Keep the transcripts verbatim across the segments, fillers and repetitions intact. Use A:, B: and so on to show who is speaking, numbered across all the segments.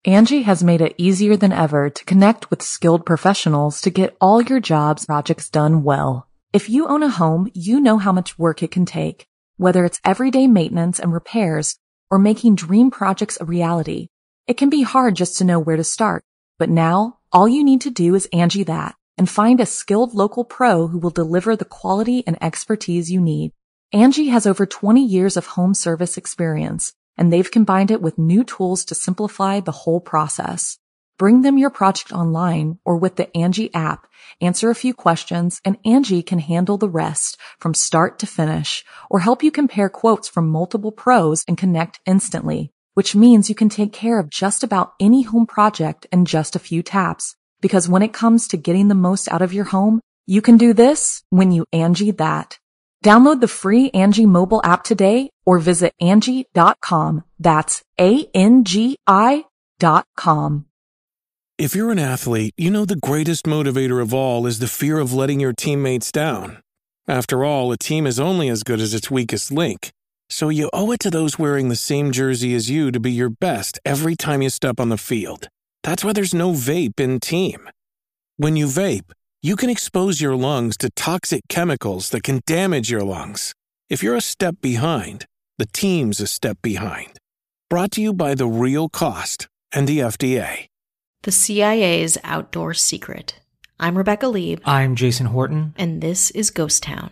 A: Angie has made it easier than ever to connect with skilled professionals to get all your jobs projects done well. If you own a home, you know how much work it can take, whether it's everyday maintenance and repairs or making dream projects a reality. It can be hard just to know where to start, but now all you need to do is Angie that and find a skilled local pro who will deliver the quality and expertise you need. Angie has over twenty years of home service experience, and they've combined it with new tools to simplify the whole process. Bring them your project online or with the Angie app, answer a few questions, and Angie can handle the rest from start to finish, or help you compare quotes from multiple pros and connect instantly, which means you can take care of just about any home project in just a few taps. Because when it comes to getting the most out of your home, you can do this when you Angie that. Download the free Angie mobile app today or visit Angie dot com. That's A N G I dot com.
B: If you're an athlete, you know the greatest motivator of all is the fear of letting your teammates down. After all, a team is only as good as its weakest link. So you owe it to those wearing the same jersey as you to be your best every time you step on the field. That's why there's no vape in team. When you vape, you can expose your lungs to toxic chemicals that can damage your lungs. If you're a step behind, the team's a step behind. Brought to you by The Real Cost and the F D A.
C: The C I A's Outdoor Secret. I'm Rebecca Lieb.
D: I'm Jason Horton.
C: And this is Ghost Town.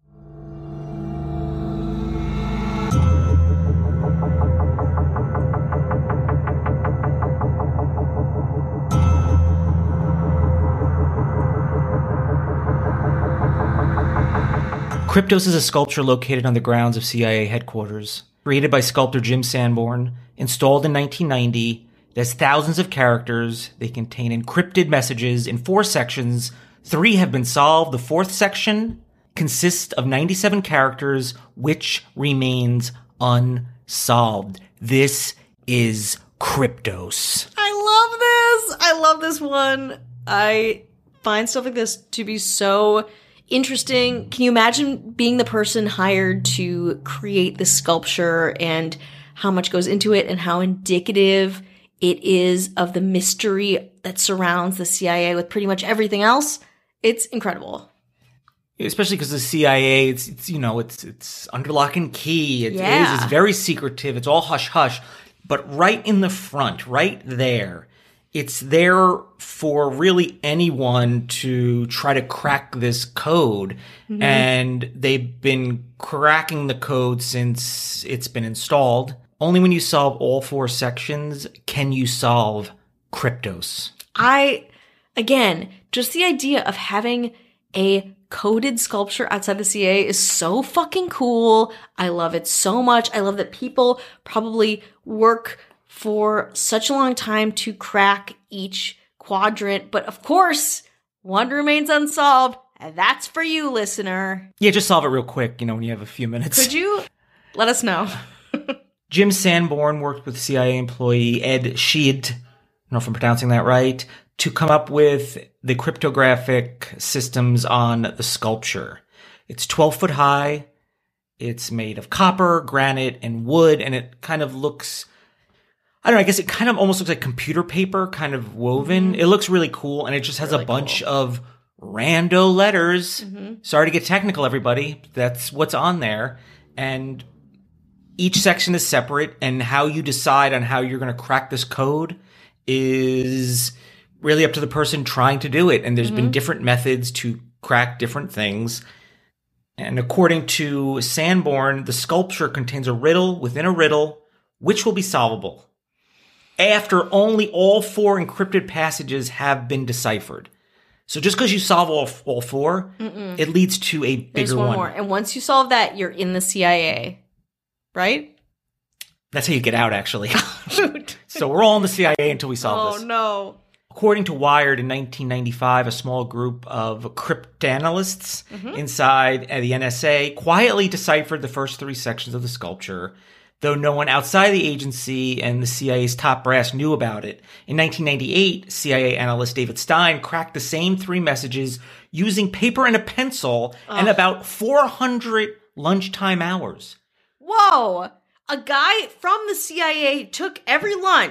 D: Kryptos is a sculpture located on the grounds of C I A headquarters. Created by sculptor Jim Sanborn, installed in nineteen ninety, it has thousands of characters. They contain encrypted messages in four sections. Three have been solved. The fourth section consists of ninety-seven characters, which remains unsolved. This is Kryptos.
C: I love this. I love this one. I find stuff like this to be so interesting. Can you imagine being the person hired to create this sculpture and how much goes into it and how indicative it is of the mystery that surrounds the C I A with pretty much everything else? It's incredible.
D: Especially because the C I A, it's, it's you know, it's it's under lock and key. It
C: Yeah.
D: is. It's very secretive. It's all hush hush. But right in the front, right there, it's there for really anyone to try to crack this code. Mm-hmm. And they've been cracking the code since it's been installed. Only when you solve all four sections can you solve Kryptos.
C: I, again, just the idea of having a coded sculpture outside the C I A is so fucking cool. I love it so much. I love that people probably work for such a long time to crack each quadrant. But of course, one remains unsolved. And that's for you, listener.
D: Yeah, just solve it real quick, you know, when you have a few minutes.
C: Could you let us know?
D: Jim Sanborn worked with C I A employee Ed Sheed, I don't know if I'm pronouncing that right, to come up with the cryptographic systems on the sculpture. It's twelve foot high. It's made of copper, granite, and wood, and it kind of looks, I don't know, I guess it kind of almost looks like computer paper, kind of woven. Mm-hmm. It looks really cool, and it just has really a bunch cool. of rando letters. Mm-hmm. Sorry to get technical, everybody. That's what's on there. And each section is separate, and how you decide on how you're going to crack this code is really up to the person trying to do it. And there's mm-hmm. been different methods to crack different things. And according to Sanborn, the sculpture contains a riddle within a riddle, which will be solvable after only all four encrypted passages have been deciphered. So just because you solve all, all four, Mm-mm. it leads to a bigger
C: There's one,
D: one.
C: more. And once you solve that, you're in the C I A. Right?
D: That's how you get out, actually. So we're all in the C I A until we solve
C: oh,
D: this.
C: Oh, no.
D: According to Wired, in nineteen ninety-five, a small group of cryptanalysts mm-hmm. inside the N S A quietly deciphered the first three sections of the sculpture, though no one outside the agency and the C I A's top brass knew about it. In nineteen ninety-eight, C I A analyst David Stein cracked the same three messages using paper and a pencil Ugh. and about four hundred lunchtime hours.
C: Whoa! A guy from the C I A took every lunch,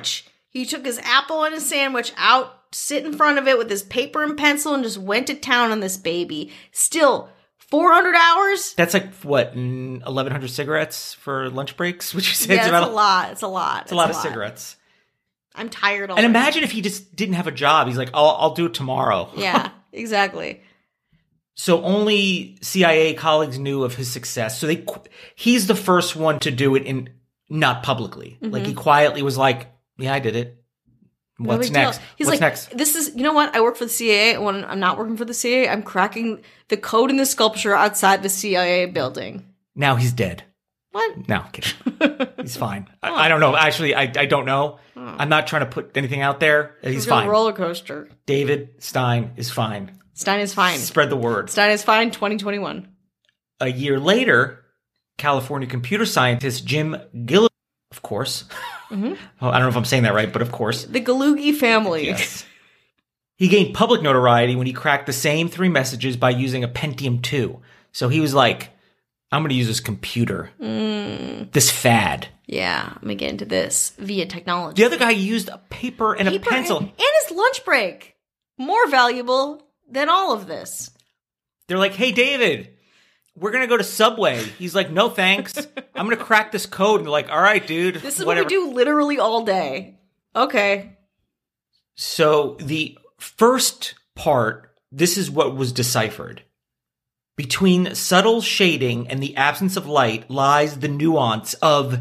C: He took his apple and his sandwich out, sit in front of it with his paper and pencil, and just went to town on this baby. Still, four hundred hours?
D: That's like, what, eleven hundred cigarettes for lunch breaks? Would you say?
C: Yeah,
D: it's,
C: it's
D: about
C: a lot. It's a lot.
D: It's a lot of cigarettes.
C: I'm tired
D: already. And imagine if he just didn't have a job. He's like, I'll, I'll do it tomorrow.
C: Yeah, exactly.
D: So only C I A colleagues knew of his success. So they, he's the first one to do it in not publicly. Mm-hmm. Like he quietly was like, "Yeah, I did it. What's
C: no
D: next?
C: He's
D: What's
C: like,
D: next?
C: This is, you know what? I work for the C I A. When I'm not working for the C I A, I'm cracking the code in the sculpture outside the C I A building."
D: Now he's dead.
C: What?
D: No, I'm kidding. He's fine. I, I don't know. Actually, I I don't know. Oh. I'm not trying to put anything out there. He's fine.
C: Roller coaster.
D: David Stein is fine.
C: Stein is fine.
D: Spread the word.
C: Stein is fine, twenty twenty-one.
D: A year later, California computer scientist Jim Gilliland, of course. Mm-hmm. Oh, I don't know if I'm saying that right, but of course.
C: The Galugi family.
D: Yes. He gained public notoriety when he cracked the same three messages by using a Pentium two. So he was like, I'm going to use this computer. Mm. This fad.
C: Yeah, I'm going to get into this via technology.
D: The other guy used a paper and paper a pencil.
C: And, and his lunch break. More valuable than all of this.
D: They're like, hey, David, we're going to go to Subway. He's like, no, thanks. I'm going to crack this code. And they're like, all right, dude.
C: This is
D: whatever.
C: what we do literally all day. Okay.
D: So the first part, this is what was deciphered. Between subtle shading and the absence of light lies the nuance of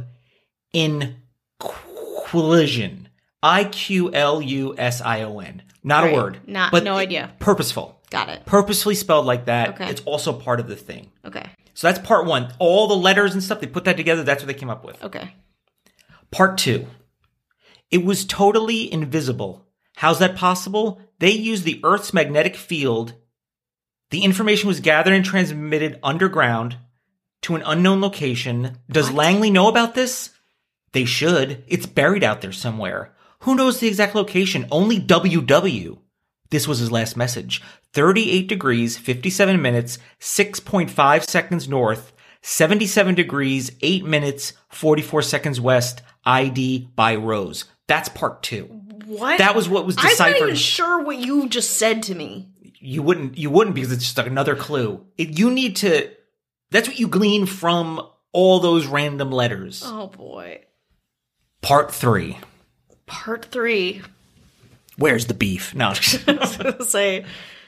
D: inquilision. I Q L U S I O N. Not right. a word.
C: Not,
D: but
C: no idea.
D: Purposeful.
C: Got it.
D: Purposefully spelled like that.
C: Okay.
D: It's also part of the thing.
C: Okay.
D: So that's part one. All the letters and stuff, they put that together. That's what they came up with.
C: Okay.
D: Part two. It was totally invisible. How's that possible? They used the Earth's magnetic field. The information was gathered and transmitted underground to an unknown location. Does what? Langley know about this? They should. It's buried out there somewhere. Who knows the exact location? Only W W. This was his last message. thirty-eight degrees, fifty-seven minutes, six point five seconds north, seventy-seven degrees, eight minutes, forty-four seconds west, I D by Rose. That's part two.
C: What?
D: That was what was deciphered.
C: I'm not even sure what you just said to me.
D: You wouldn't, you wouldn't because it's just like another clue. It, you need to, that's what you glean from all those random letters.
C: Oh boy.
D: Part three.
C: Part three.
D: Where's the beef? No.
C: I was gonna say.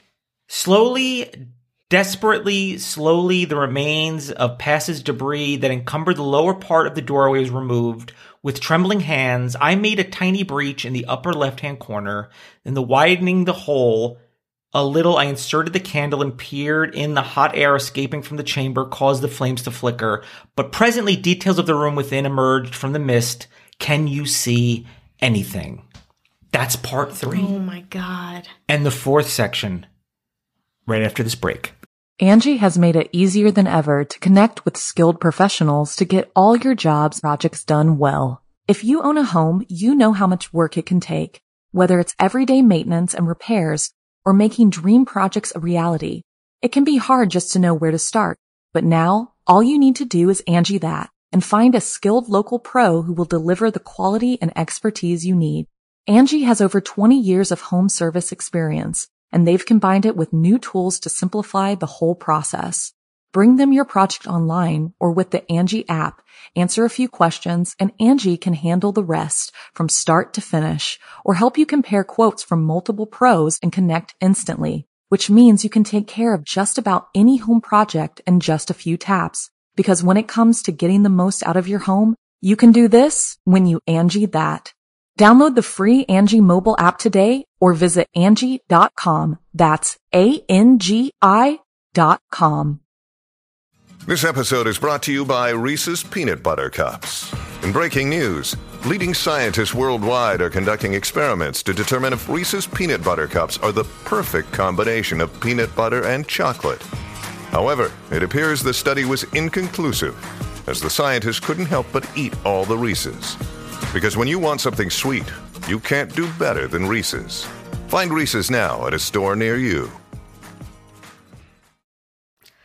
D: Slowly, desperately, slowly, the remains of passage debris that encumbered the lower part of the doorway was removed. With trembling hands, I made a tiny breach in the upper left-hand corner. In the widening the hole a little, I inserted the candle and peered in. The hot air escaping from the chamber caused the flames to flicker. But presently, details of the room within emerged from the mist. Can you see anything? That's part three.
C: Oh my God.
D: And the fourth section, right after this break.
A: Angie has made it easier than ever to connect with skilled professionals to get all your jobs projects done well. If you own a home, you know how much work it can take, whether it's everyday maintenance and repairs or making dream projects a reality. It can be hard just to know where to start, but now all you need to do is Angie that and find a skilled local pro who will deliver the quality and expertise you need. Angie has over twenty years of home service experience, and they've combined it with new tools to simplify the whole process. Bring them your project online or with the Angie app, answer a few questions, and Angie can handle the rest from start to finish, or help you compare quotes from multiple pros and connect instantly, which means you can take care of just about any home project in just a few taps. Because when it comes to getting the most out of your home, you can do this when you Angie that. Download the free Angie mobile app today or visit Angie dot com. That's A N G I dot com.
E: This episode is brought to you by Reese's Peanut Butter Cups. In breaking news, leading scientists worldwide are conducting experiments to determine if Reese's Peanut Butter Cups are the perfect combination of peanut butter and chocolate. However, it appears the study was inconclusive, as the scientists couldn't help but eat all the Reese's. Because when you want something sweet, you can't do better than Reese's. Find Reese's now at a store near you.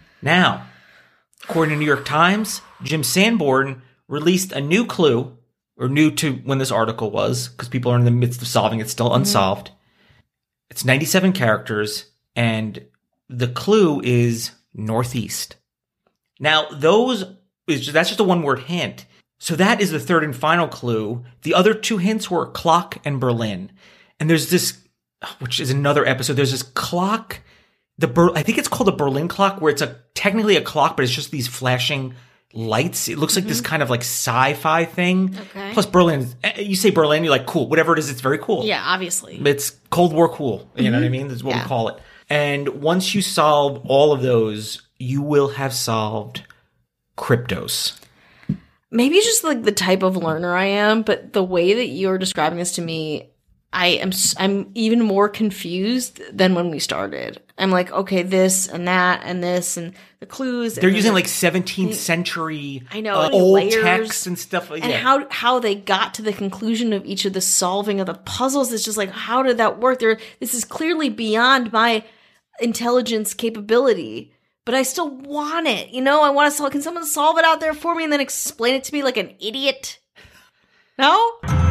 D: Now, according to New York Times, Jim Sanborn released a new clue or new to when this article was, because people are in the midst of solving it, still unsolved. Mm-hmm. It's ninety-seven characters, and the clue is northeast. Now, those is just, that's just a one-word hint. So that is the third and final clue. The other two hints were clock and Berlin. And there's this, which is another episode, there's this clock, the Ber- I think it's called a Berlin clock, where it's a technically a clock, but it's just these flashing lights. It looks like mm-hmm. this kind of like sci-fi thing. Okay. Plus Berlin, you say Berlin, you're like, cool. Whatever it is, it's very cool.
C: Yeah, obviously.
D: It's Cold War cool. Mm-hmm. You know what I mean? That's what yeah. we call it. And once you solve all of those, you will have solved Kryptos.
C: Maybe it's just like the type of learner I am, but the way that you're describing this to me, I am I'm even more confused than when we started. I'm like, okay, this and that and this and the clues.
D: They're
C: and
D: using
C: the,
D: like seventeenth century
C: I know,
D: uh, old
C: layers,
D: texts and stuff like that.
C: And yeah. how how they got to the conclusion of each of the solving of the puzzles is just like, how did that work? There, this is clearly beyond my intelligence capability. But I still want it, you know? I want to solve. Can someone solve it out there for me and then explain it to me like an idiot? No?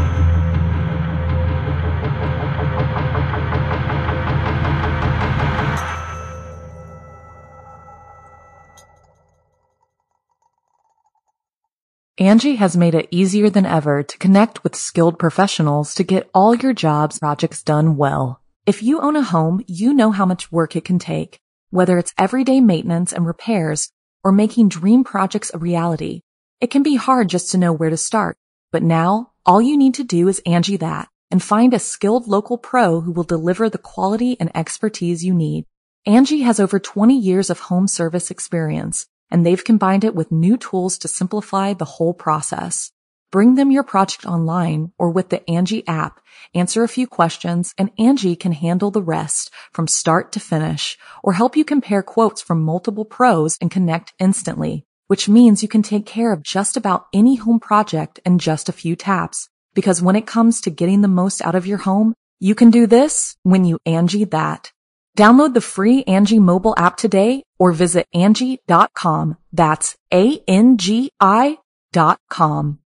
A: Angie has made it easier than ever to connect with skilled professionals to get all your jobs projects done well. If you own a home, you know how much work it can take. Whether it's everyday maintenance and repairs or making dream projects a reality, it can be hard just to know where to start. But now, all you need to do is Angie that and find a skilled local pro who will deliver the quality and expertise you need. Angie has over twenty years of home service experience, and they've combined it with new tools to simplify the whole process. Bring them your project online or with the Angie app, answer a few questions, and Angie can handle the rest from start to finish, or help you compare quotes from multiple pros and connect instantly, which means you can take care of just about any home project in just a few taps. Because when it comes to getting the most out of your home, you can do this when you Angie that. Download the free Angie mobile app today or visit Angie dot com. That's A N G I dot com.